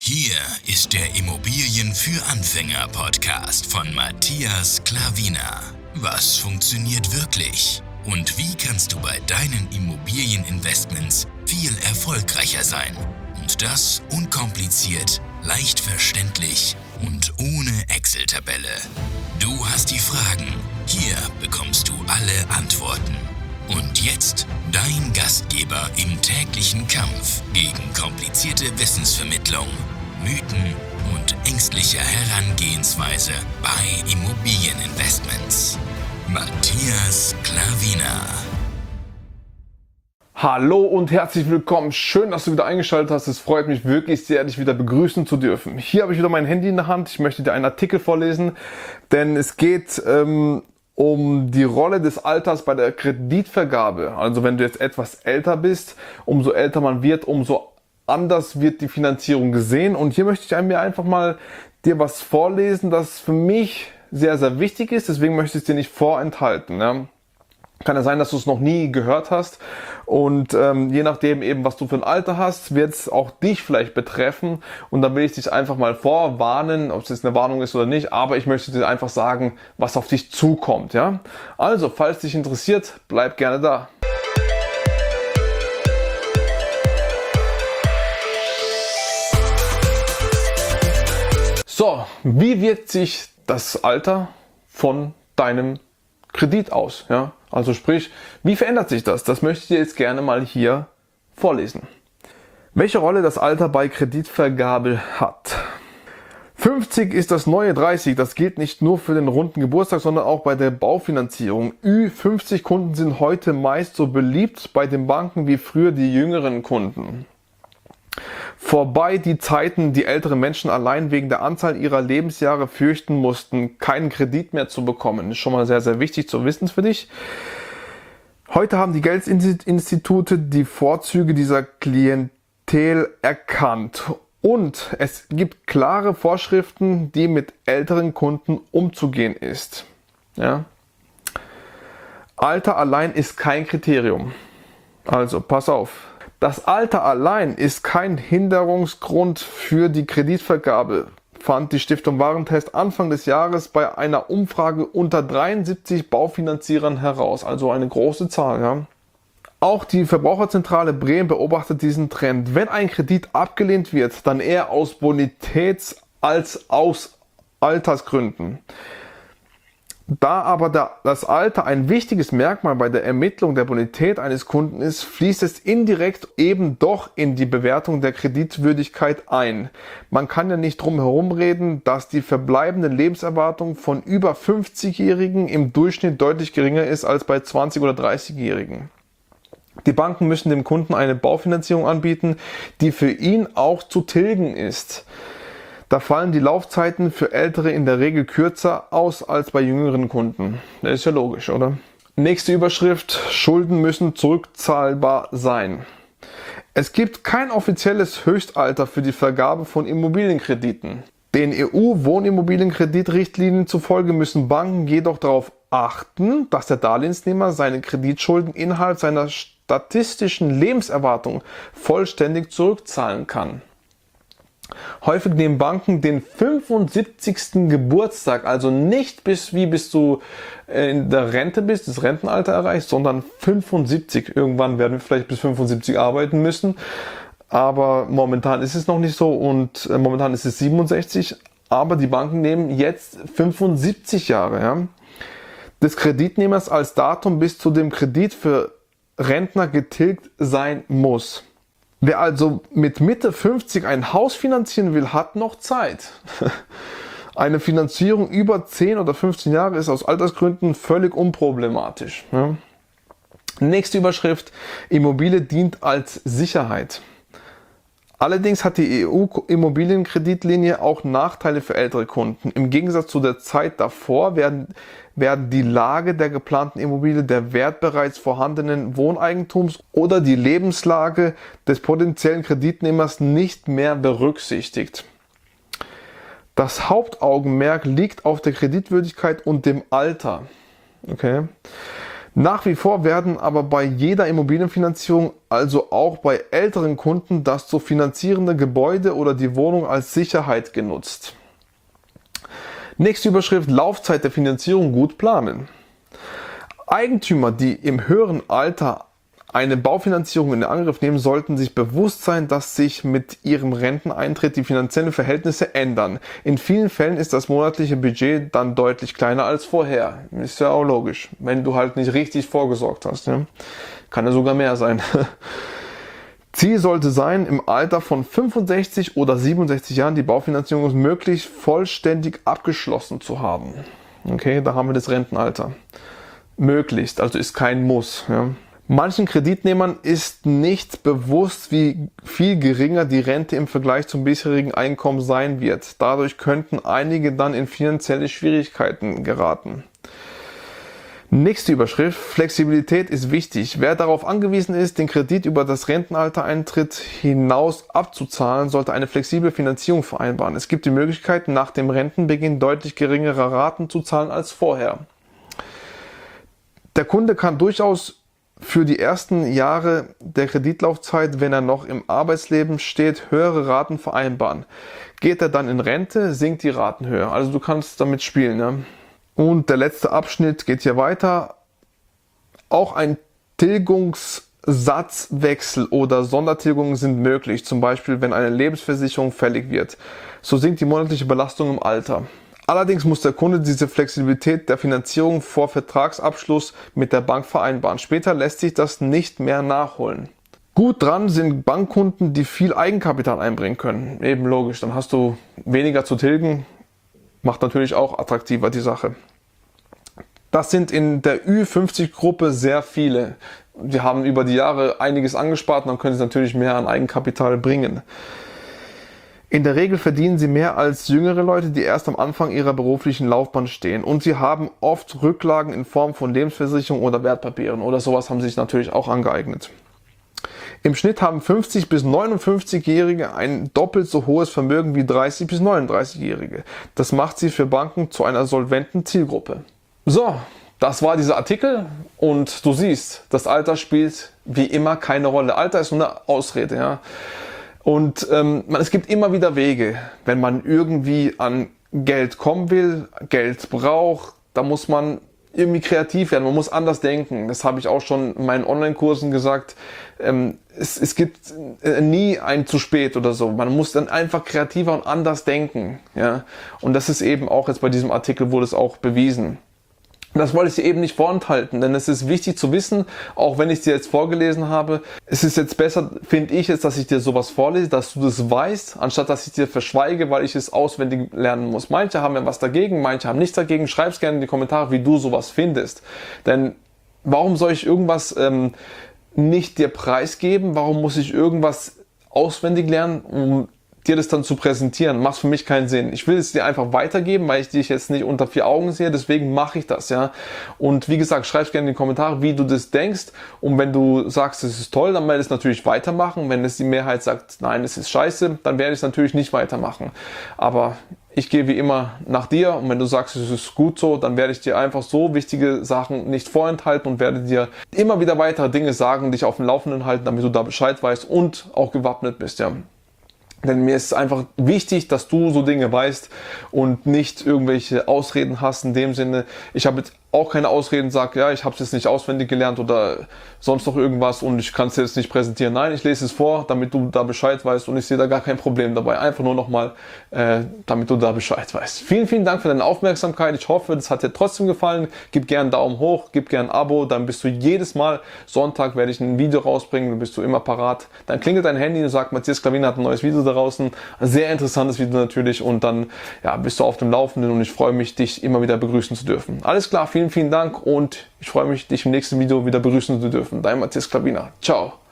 Hier ist der Immobilien für Anfänger Podcast von Matthias Klavina. Was funktioniert wirklich? Und wie kannst du bei deinen Immobilieninvestments viel erfolgreicher sein? Und das unkompliziert, leicht verständlich und ohne Excel-Tabelle. Du hast die Fragen, hier bekommst du alle Antworten. Und jetzt dein Gastgeber im täglichen Kampf gegen komplizierte Wissensvermittlung, Mythen und ängstliche Herangehensweise bei Immobilieninvestments. Matthias Klavina. Hallo und herzlich willkommen. Schön, dass du wieder eingeschaltet hast. Es freut mich wirklich sehr, dich wieder begrüßen zu dürfen. Hier habe ich wieder mein Handy in der Hand. Ich möchte dir einen Artikel vorlesen, denn es geht um die Rolle des Alters bei der Kreditvergabe. Also wenn du jetzt etwas älter bist, umso älter man wird, umso anders wird die Finanzierung gesehen. Und hier möchte ich mir einfach mal dir was vorlesen, das für mich sehr, sehr wichtig ist. Deswegen möchte ich es dir nicht vorenthalten. Ja. Kann ja sein, dass du es noch nie gehört hast. Und je nachdem eben, was du für ein Alter hast, wird es auch dich vielleicht betreffen. Und da will ich dich einfach mal vorwarnen, ob es jetzt eine Warnung ist oder nicht. Aber ich möchte dir einfach sagen, was auf dich zukommt. Ja. Also, falls dich interessiert, bleib gerne da. So, wie wirkt sich das Alter von deinem Kredit aus? Ja? Also sprich, wie verändert sich das? Das möchte ich dir jetzt gerne mal hier vorlesen. Welche Rolle das Alter bei Kreditvergabe hat? 50 ist das neue 30. Das gilt nicht nur für den runden Geburtstag, sondern auch bei der Baufinanzierung. Ü50-Kunden sind heute meist so beliebt bei den Banken wie früher die jüngeren Kunden. Vorbei die Zeiten, die ältere Menschen allein wegen der Anzahl ihrer Lebensjahre fürchten mussten, keinen Kredit mehr zu bekommen. Ist schon mal sehr, sehr wichtig zu wissen für dich. Heute haben die Geldinstitute die Vorzüge dieser Klientel erkannt. Und es gibt klare Vorschriften, die mit älteren Kunden umzugehen ist. Ja? Alter allein ist kein Kriterium. Also, pass auf. Das Alter allein ist kein Hinderungsgrund für die Kreditvergabe, fand die Stiftung Warentest Anfang des Jahres bei einer Umfrage unter 73 Baufinanzierern heraus, also eine große Zahl. Ja. Auch die Verbraucherzentrale Bremen beobachtet diesen Trend. Wenn ein Kredit abgelehnt wird, dann eher aus Bonitäts- als aus Altersgründen. Da aber das Alter ein wichtiges Merkmal bei der Ermittlung der Bonität eines Kunden ist, fließt es indirekt eben doch in die Bewertung der Kreditwürdigkeit ein. Man kann ja nicht drum herum reden, dass die verbleibende Lebenserwartung von über 50-Jährigen im Durchschnitt deutlich geringer ist als bei 20- oder 30-Jährigen. Die Banken müssen dem Kunden eine Baufinanzierung anbieten, die für ihn auch zu tilgen ist. Da fallen die Laufzeiten für Ältere in der Regel kürzer aus als bei jüngeren Kunden. Das ist ja logisch, oder? Nächste Überschrift: Schulden müssen zurückzahlbar sein. Es gibt kein offizielles Höchstalter für die Vergabe von Immobilienkrediten. Den EU-Wohnimmobilienkreditrichtlinien zufolge müssen Banken jedoch darauf achten, dass der Darlehensnehmer seine Kreditschulden innerhalb seiner statistischen Lebenserwartung vollständig zurückzahlen kann. Häufig nehmen Banken den 75. Geburtstag, also nicht bis du in der Rente bist, das Rentenalter erreichst, sondern 75. Irgendwann werden wir vielleicht bis 75 arbeiten müssen, aber momentan ist es noch nicht so und momentan ist es 67, aber die Banken nehmen jetzt 75 Jahre des Kreditnehmers als Datum, bis zu dem Kredit für Rentner getilgt sein muss. Wer also mit Mitte 50 ein Haus finanzieren will, hat noch Zeit. Eine Finanzierung über 10 oder 15 Jahre ist aus Altersgründen völlig unproblematisch. Ja. Nächste Überschrift: Immobilie dient als Sicherheit. Allerdings hat die EU-Immobilienkreditrichtlinie auch Nachteile für ältere Kunden. Im Gegensatz zu der Zeit davor werden die Lage der geplanten Immobilie, der Wert bereits vorhandenen Wohneigentums oder die Lebenslage des potenziellen Kreditnehmers nicht mehr berücksichtigt. Das Hauptaugenmerk liegt auf der Kreditwürdigkeit und dem Alter. Okay. Nach wie vor werden aber bei jeder Immobilienfinanzierung, also auch bei älteren Kunden, das zu finanzierende Gebäude oder die Wohnung als Sicherheit genutzt. Nächste Überschrift: Laufzeit der Finanzierung gut planen. Eigentümer, die im höheren Alter eine Baufinanzierung in Angriff nehmen, sollten sich bewusst sein, dass sich mit ihrem Renteneintritt die finanziellen Verhältnisse ändern. In vielen Fällen ist das monatliche Budget dann deutlich kleiner als vorher. Ist ja auch logisch, wenn du halt nicht richtig vorgesorgt hast. Ne? Kann ja sogar mehr sein. Ziel sollte sein, im Alter von 65 oder 67 Jahren die Baufinanzierung möglichst vollständig abgeschlossen zu haben. Okay, da haben wir das Rentenalter. Möglichst, also ist kein Muss. Ja. Manchen Kreditnehmern ist nicht bewusst, wie viel geringer die Rente im Vergleich zum bisherigen Einkommen sein wird. Dadurch könnten einige dann in finanzielle Schwierigkeiten geraten. Nächste Überschrift: Flexibilität ist wichtig. Wer darauf angewiesen ist, den Kredit über das Rentenaltereintritt hinaus abzuzahlen, sollte eine flexible Finanzierung vereinbaren. Es gibt die Möglichkeit, nach dem Rentenbeginn deutlich geringere Raten zu zahlen als vorher. Der Kunde kann durchaus für die ersten Jahre der Kreditlaufzeit, wenn er noch im Arbeitsleben steht, höhere Raten vereinbaren. Geht er dann in Rente, sinkt die Ratenhöhe. Also du kannst damit spielen. Ne? Und der letzte Abschnitt geht hier weiter. Auch ein Tilgungssatzwechsel oder Sondertilgungen sind möglich, zum Beispiel wenn eine Lebensversicherung fällig wird. So sinkt die monatliche Belastung im Alter. Allerdings muss der Kunde diese Flexibilität der Finanzierung vor Vertragsabschluss mit der Bank vereinbaren. Später lässt sich das nicht mehr nachholen. Gut dran sind Bankkunden, die viel Eigenkapital einbringen können. Eben logisch, dann hast du weniger zu tilgen. Macht natürlich auch attraktiver die Sache. Das sind in der Ü50-Gruppe sehr viele. Die haben über die Jahre einiges angespart und dann können sie natürlich mehr an Eigenkapital bringen. In der Regel verdienen sie mehr als jüngere Leute, die erst am Anfang ihrer beruflichen Laufbahn stehen. Und sie haben oft Rücklagen in Form von Lebensversicherung oder Wertpapieren oder sowas haben sie sich natürlich auch angeeignet. Im Schnitt haben 50- bis 59-Jährige ein doppelt so hohes Vermögen wie 30- bis 39-Jährige. Das macht sie für Banken zu einer solventen Zielgruppe. So, das war dieser Artikel und du siehst, das Alter spielt wie immer keine Rolle. Alter ist nur eine Ausrede, ja. Und es gibt immer wieder Wege, wenn man irgendwie an Geld kommen will, Geld braucht, da muss man irgendwie kreativ werden, man muss anders denken. Das habe ich auch schon in meinen Online-Kursen gesagt. Es gibt nie ein zu spät oder so. Man muss dann einfach kreativer und anders denken. Ja? Und das ist eben auch jetzt bei diesem Artikel wurde es auch bewiesen. Das wollte ich dir eben nicht vorenthalten, denn es ist wichtig zu wissen, auch wenn ich es dir jetzt vorgelesen habe, es ist jetzt besser, finde ich jetzt, dass ich dir sowas vorlese, dass du das weißt, anstatt dass ich dir verschweige, weil ich es auswendig lernen muss. Manche haben ja was dagegen, manche haben nichts dagegen. Schreib es gerne in die Kommentare, wie du sowas findest. Denn warum soll ich irgendwas nicht dir preisgeben? Warum muss ich irgendwas auswendig lernen, um dir das dann zu präsentieren? Macht für mich keinen Sinn. Ich will es dir einfach weitergeben, weil ich dich jetzt nicht unter 4 Augen sehe, deswegen mache ich das, ja. Und wie gesagt, schreib gerne in die Kommentare, wie du das denkst, und wenn du sagst, es ist toll, dann werde ich es natürlich weitermachen. Wenn es die Mehrheit sagt, nein, es ist scheiße, dann werde ich es natürlich nicht weitermachen. Aber ich gehe wie immer nach dir, und wenn du sagst, es ist gut so, dann werde ich dir einfach so wichtige Sachen nicht vorenthalten und werde dir immer wieder weitere Dinge sagen, dich auf dem Laufenden halten, damit du da Bescheid weißt und auch gewappnet bist, ja. Denn mir ist einfach wichtig, dass du so Dinge weißt und nicht irgendwelche Ausreden hast in dem Sinne. Ich habe jetzt auch keine Ausreden, sage, ja, ich habe es jetzt nicht auswendig gelernt oder sonst noch irgendwas und ich kann es dir jetzt nicht präsentieren. Nein, ich lese es vor, damit du da Bescheid weißt, und ich sehe da gar kein Problem dabei. Einfach nur nochmal, damit du da Bescheid weißt. Vielen, vielen Dank für deine Aufmerksamkeit. Ich hoffe, das hat dir trotzdem gefallen. Gib gerne einen Daumen hoch, gib gerne ein Abo, dann bist du jedes Mal Sonntag, werde ich ein Video rausbringen, dann bist du immer parat. Dann klingelt dein Handy und sagt, Matthias Klavina hat ein neues Video da draußen. Ein sehr interessantes Video natürlich, und dann ja, bist du auf dem Laufenden, und ich freue mich, dich immer wieder begrüßen zu dürfen. Alles klar, vielen, vielen Dank, und ich freue mich, dich im nächsten Video wieder begrüßen zu dürfen. Dein Matthias Klavina. Ciao.